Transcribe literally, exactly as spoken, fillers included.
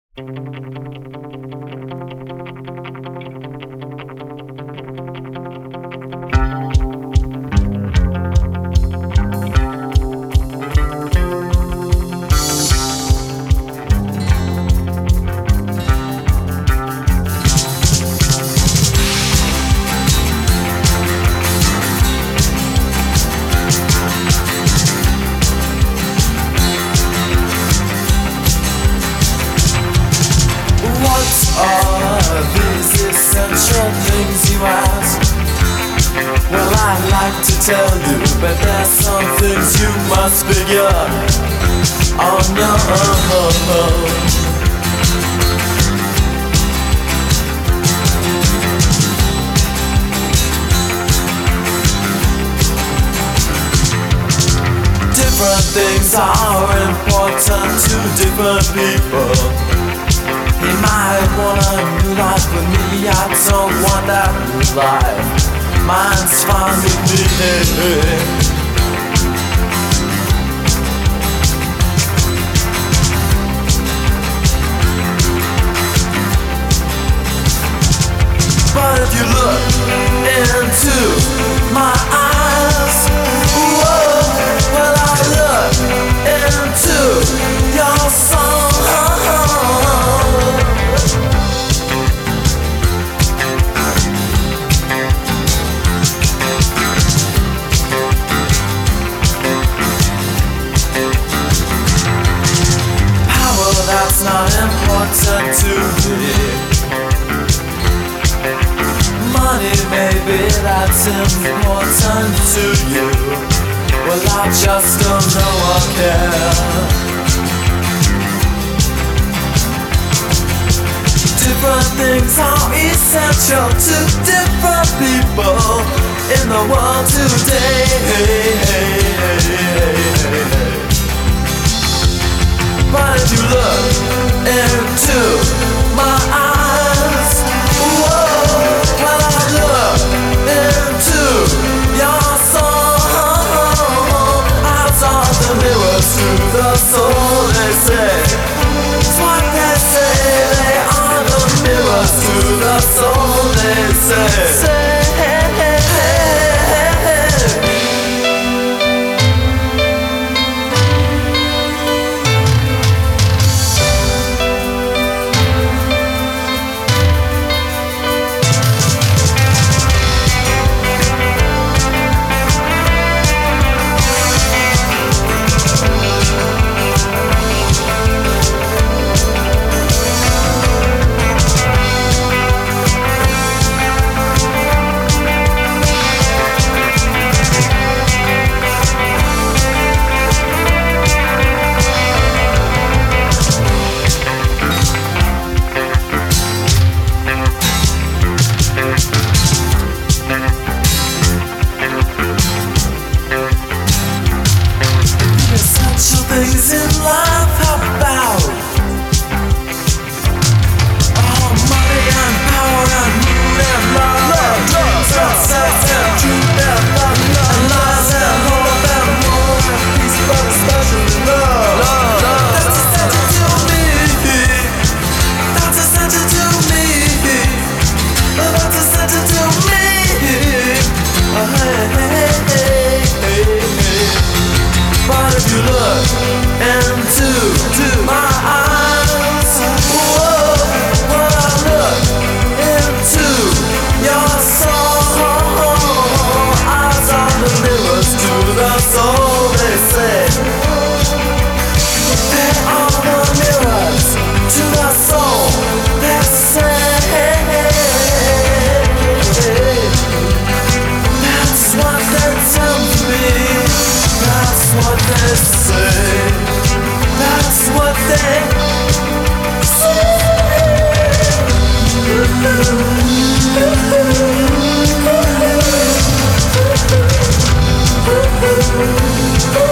Are these essential things you ask? Well, I'd like to tell you, but there's some things you must figure on your own. Different things are important to different people. He might want a new life with me, I don't want that new life. Mine's fine with me. But if you look into my eyes, whoa, well I look into your soul. That's not important to me. Money maybe that's important to you. Well, I just don't know or care. Different things are essential to different people in the world today. But if you look into my eyes, whoa, well I look into your soul. Eyes are the mirrors to the soul, they say. It's what they say, they are the mirrors to the soul, they say. Say, hey, hey, hey, hey, hey. Things in life, how about oh, money and power and mood and love, love, dreams and sex and truth and love, and lies and hope and more and peace, but especially love, love, love. That's essential to me. That's essential to me. That's essential to me. Oh, hey, hey, hey, hey, hey. But if you look into to my eyes, whoa, when I look into your soul, eyes are the mirrors to the soul, they say. They are the mirrors to the soul, they say. That's what they tell me. That's what they say. That's what they say.